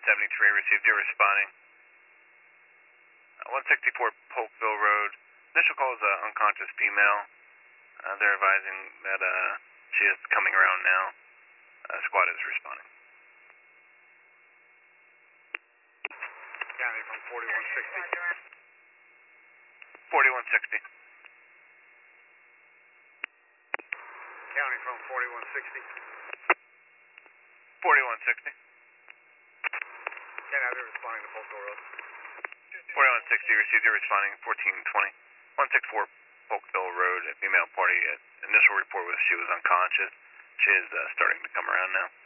73, received you responding. 164 Polkville Road. Initial call is an unconscious female. They're advising that she is coming around now. Squad is responding. County from 4160. 4160. County from 4160. 4160. County, they're responding to Polkville Road. 4160, received you responding. 1420. 164 Polkville Road, a female party. Initial report was she was unconscious. She is starting to come around now.